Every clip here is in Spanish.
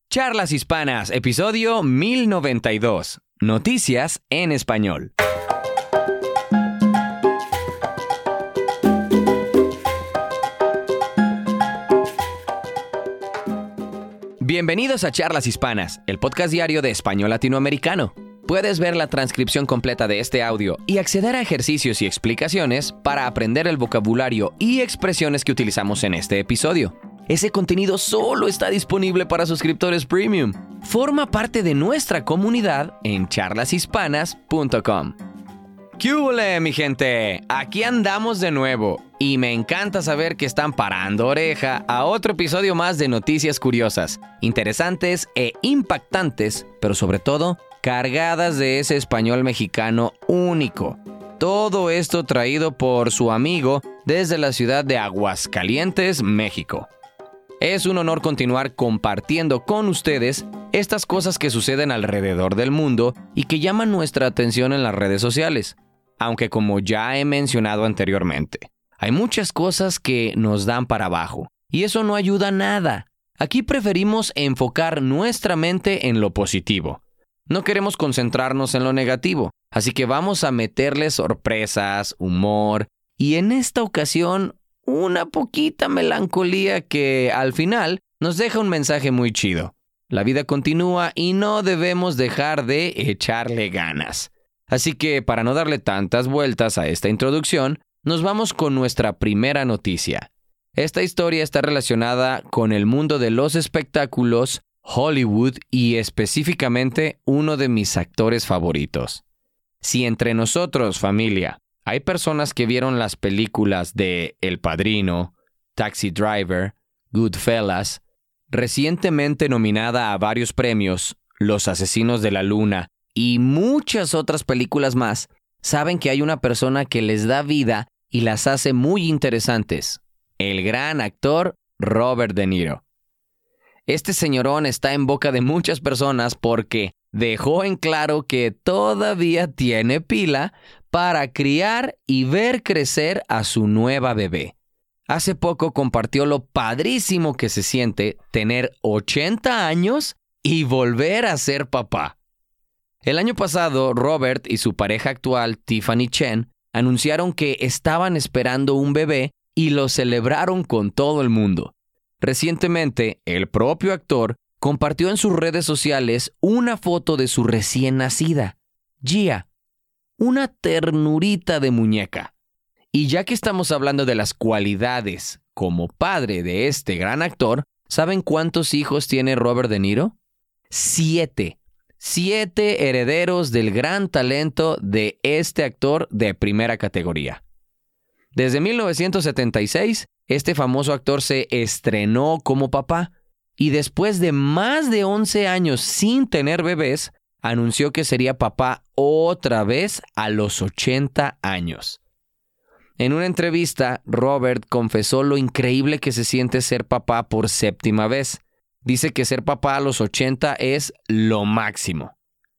Charlas Hispanas, episodio 1092. Noticias en español. Bienvenidos a Charlas Hispanas, el podcast diario de español latinoamericano. Puedes ver la transcripción completa de este audio y acceder a ejercicios y explicaciones para aprender el vocabulario y expresiones que utilizamos en este episodio. Ese contenido solo está disponible para suscriptores premium. Forma parte de nuestra comunidad en charlashispanas.com. ¡Qué hule, mi gente! Aquí andamos de nuevo y me encanta saber que están parando oreja a otro episodio más de noticias curiosas, interesantes e impactantes, pero sobre todo cargadas de ese español mexicano único. Todo esto traído por su amigo desde la ciudad de Aguascalientes, México. Es un honor continuar compartiendo con ustedes estas cosas que suceden alrededor del mundo y que llaman nuestra atención en las redes sociales. Aunque como ya he mencionado anteriormente, hay muchas cosas que nos dan para abajo y eso no ayuda a nada. Aquí preferimos enfocar nuestra mente en lo positivo. No queremos concentrarnos en lo negativo, así que vamos a meterle sorpresas, humor y en esta ocasión una poquita melancolía que al final nos deja un mensaje muy chido. La vida continúa y no debemos dejar de echarle ganas. Así que para no darle tantas vueltas a esta introducción, nos vamos con nuestra primera noticia. Esta historia está relacionada con el mundo de los espectáculos, Hollywood y específicamente uno de mis actores favoritos. Si entre nosotros, familia, hay personas que vieron las películas de El Padrino, Taxi Driver, Goodfellas, recientemente nominada a varios premios, Los Asesinos de la Luna y muchas otras películas más, saben que hay una persona que les da vida y las hace muy interesantes, el gran actor Robert De Niro. Este señorón está en boca de muchas personas porque dejó en claro que todavía tiene pila para criar y ver crecer a su nueva bebé. Hace poco compartió lo padrísimo que se siente tener 80 años y volver a ser papá. El año pasado, Robert y su pareja actual, Tiffany Chen, anunciaron que estaban esperando un bebé y lo celebraron con todo el mundo. Recientemente, el propio actor compartió en sus redes sociales una foto de su recién nacida, Gia, una ternurita de muñeca. Y ya que estamos hablando de las cualidades como padre de este gran actor, ¿saben cuántos hijos tiene Robert De Niro? 7. 7 herederos del gran talento de este actor de primera categoría. Desde 1976, este famoso actor se estrenó como papá y después de más de 11 años sin tener bebés, anunció que sería papá otra vez a los 80 años. En una entrevista, Robert confesó lo increíble que se siente ser papá por 7ª vez. Dice que ser papá a los 80 es lo máximo.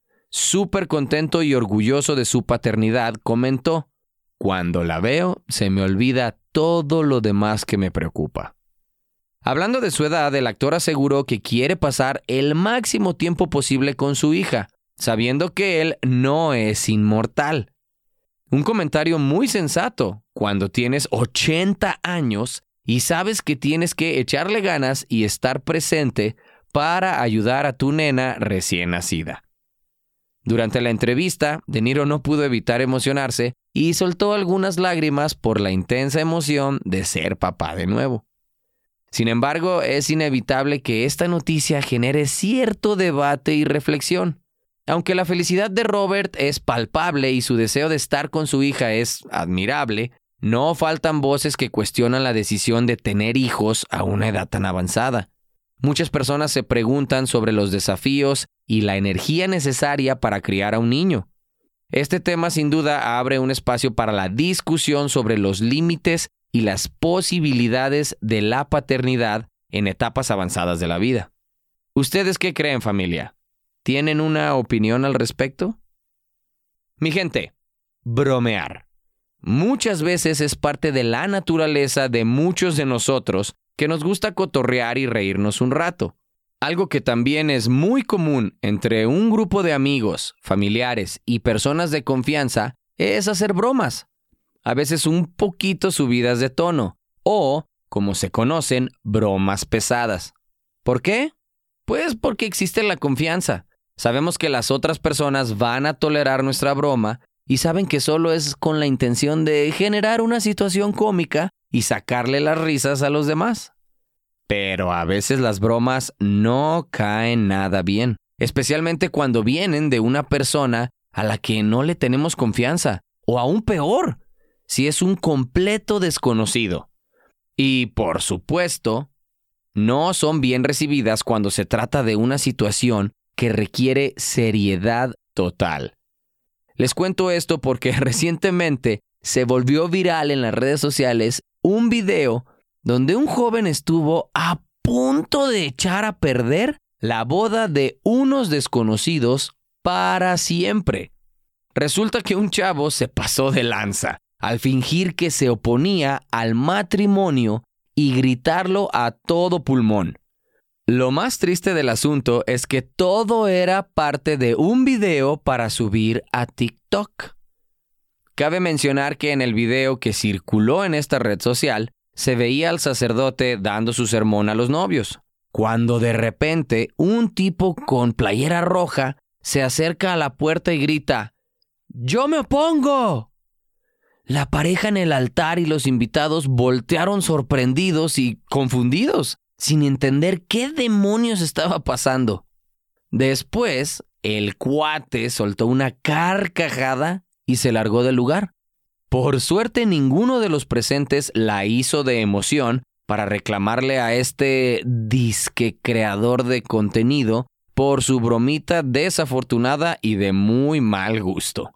Súper contento y orgulloso de su paternidad, comentó: "Cuando la veo, se me olvida todo lo demás que me preocupa". Hablando de su edad, el actor aseguró que quiere pasar el máximo tiempo posible con su hija, sabiendo que él no es inmortal. Un comentario muy sensato cuando tienes 80 años y sabes que tienes que echarle ganas y estar presente para ayudar a tu nena recién nacida. Durante la entrevista, De Niro no pudo evitar emocionarse y soltó algunas lágrimas por la intensa emoción de ser papá de nuevo. Sin embargo, es inevitable que esta noticia genere cierto debate y reflexión. Aunque la felicidad de Robert es palpable y su deseo de estar con su hija es admirable, no faltan voces que cuestionan la decisión de tener hijos a una edad tan avanzada. Muchas personas se preguntan sobre los desafíos y la energía necesaria para criar a un niño. Este tema sin duda abre un espacio para la discusión sobre los límites y las posibilidades de la paternidad en etapas avanzadas de la vida. ¿Ustedes qué creen, familia? ¿Tienen una opinión al respecto? Mi gente, bromear. Muchas veces es parte de la naturaleza de muchos de nosotros que nos gusta cotorrear y reírnos un rato. Algo que también es muy común entre un grupo de amigos, familiares y personas de confianza es hacer bromas, a veces un poquito subidas de tono, o, como se conocen, bromas pesadas. ¿Por qué? Pues porque existe la confianza. Sabemos que las otras personas van a tolerar nuestra broma y saben que solo es con la intención de generar una situación cómica y sacarle las risas a los demás. Pero a veces las bromas no caen nada bien, especialmente cuando vienen de una persona a la que no le tenemos confianza, o aún peor, si es un completo desconocido. Y, por supuesto, no son bien recibidas cuando se trata de una situación que requiere seriedad total. Les cuento esto porque recientemente se volvió viral en las redes sociales un video donde un joven estuvo a punto de echar a perder la boda de unos desconocidos para siempre. Resulta que un chavo se pasó de lanza al fingir que se oponía al matrimonio y gritarlo a todo pulmón. Lo más triste del asunto es que todo era parte de un video para subir a TikTok. Cabe mencionar que en el video que circuló en esta red social, se veía al sacerdote dando su sermón a los novios, cuando de repente un tipo con playera roja se acerca a la puerta y grita: ¡Yo me opongo! La pareja en el altar y los invitados voltearon sorprendidos y confundidos, sin entender qué demonios estaba pasando. Después, el cuate soltó una carcajada y se largó del lugar. Por suerte, ninguno de los presentes la hizo de emoción para reclamarle a este disque creador de contenido por su bromita desafortunada y de muy mal gusto.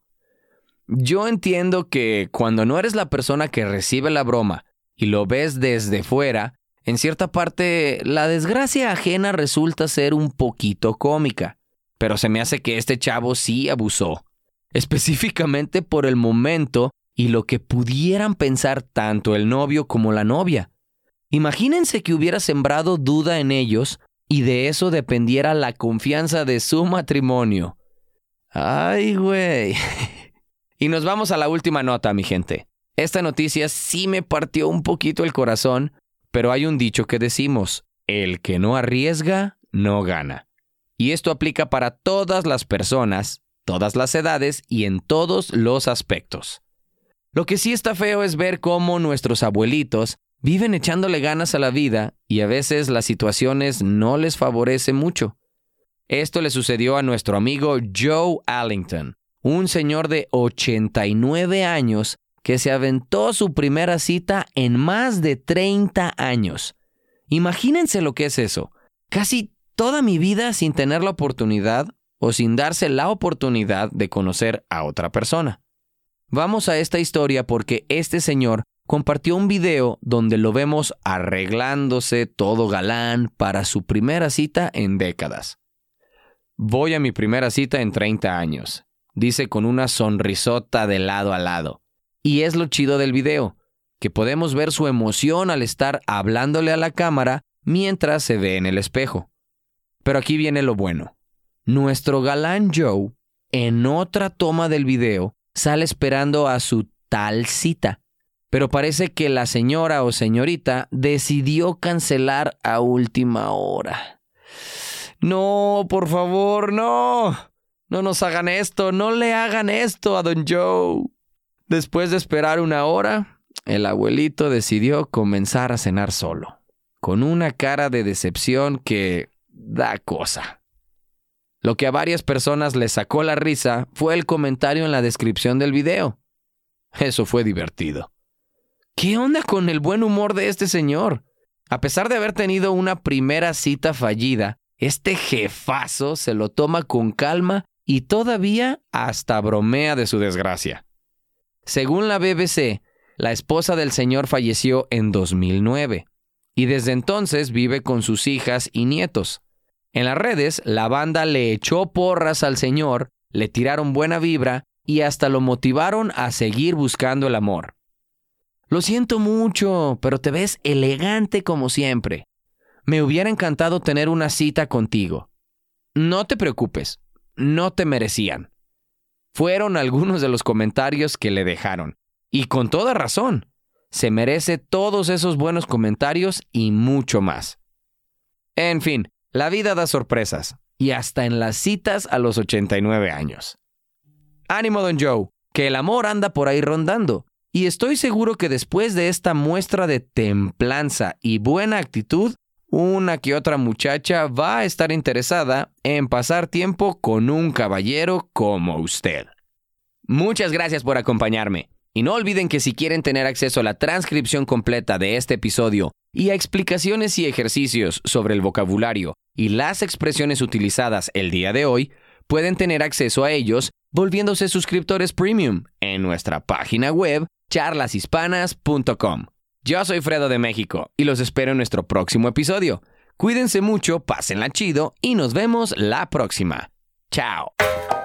Yo entiendo que cuando no eres la persona que recibe la broma y lo ves desde fuera, en cierta parte la desgracia ajena resulta ser un poquito cómica, pero se me hace que este chavo sí abusó, específicamente por el momento y lo que pudieran pensar tanto el novio como la novia. Imagínense que hubiera sembrado duda en ellos y de eso dependiera la confianza de su matrimonio. ¡Ay, güey! Y nos vamos a la última nota, mi gente. Esta noticia sí me partió un poquito el corazón, pero hay un dicho que decimos: el que no arriesga, no gana. Y esto aplica para todas las personas, todas las edades y en todos los aspectos. Lo que sí está feo es ver cómo nuestros abuelitos viven echándole ganas a la vida y a veces las situaciones no les favorecen mucho. Esto le sucedió a nuestro amigo Joe Allington, un señor de 89 años que se aventó su primera cita en más de 30 años. Imagínense lo que es eso. Casi toda mi vida sin tener la oportunidad o sin darse la oportunidad de conocer a otra persona. Vamos a esta historia porque este señor compartió un video donde lo vemos arreglándose todo galán para su primera cita en décadas. Voy a mi primera cita en 30 años, dice con una sonrisota de lado a lado. Y es lo chido del video, que podemos ver su emoción al estar hablándole a la cámara mientras se ve en el espejo. Pero aquí viene lo bueno. Nuestro galán Joe, en otra toma del video, sale esperando a su tal cita. Pero parece que la señora o señorita decidió cancelar a última hora. No, por favor, no. No nos hagan esto, no le hagan esto a don Joe. Después de esperar una hora, el abuelito decidió comenzar a cenar solo, con una cara de decepción que da cosa. Lo que a varias personas les sacó la risa fue el comentario en la descripción del video. Eso fue divertido. ¿Qué onda con el buen humor de este señor? A pesar de haber tenido una primera cita fallida, este jefazo se lo toma con calma y todavía hasta bromea de su desgracia. Según la BBC, la esposa del señor falleció en 2009 y desde entonces vive con sus hijas y nietos. En las redes, la banda le echó porras al señor, le tiraron buena vibra y hasta lo motivaron a seguir buscando el amor. Lo siento mucho, pero te ves elegante como siempre. Me hubiera encantado tener una cita contigo. No te preocupes, no te merecían. Fueron algunos de los comentarios que le dejaron. Y con toda razón. Se merece todos esos buenos comentarios y mucho más. En fin, la vida da sorpresas. Y hasta en las citas a los 89 años. Ánimo, Don Joe, que el amor anda por ahí rondando. Y estoy seguro que después de esta muestra de templanza y buena actitud, una que otra muchacha va a estar interesada en pasar tiempo con un caballero como usted. Muchas gracias por acompañarme. Y no olviden que si quieren tener acceso a la transcripción completa de este episodio y a explicaciones y ejercicios sobre el vocabulario y las expresiones utilizadas el día de hoy, pueden tener acceso a ellos volviéndose suscriptores premium en nuestra página web charlashispanas.com. Yo soy Fredo de México y los espero en nuestro próximo episodio. Cuídense mucho, pásenla chido y nos vemos la próxima. ¡Chao!